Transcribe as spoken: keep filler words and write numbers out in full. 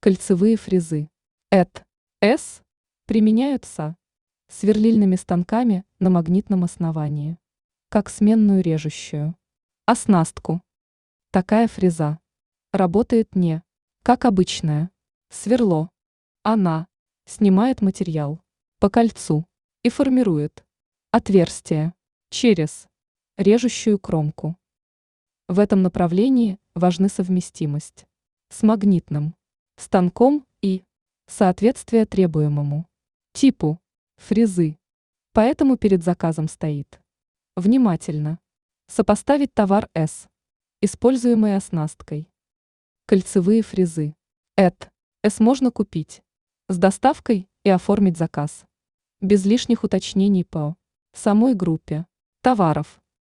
Кольцевые фрезы Э Т С применяются сверлильными станками на магнитном основании, как сменную режущую оснастку. Такая фреза работает не как обычное сверло. Она снимает материал по кольцу и формирует отверстие через режущую кромку. В этом направлении важны совместимость с магнитным станком и соответствие требуемому типу фрезы. Поэтому перед заказом стоит внимательно сопоставить товар с используемой оснасткой. Кольцевые фрезы Э Т С можно купить с доставкой и оформить заказ без лишних уточнений по самой группе товаров.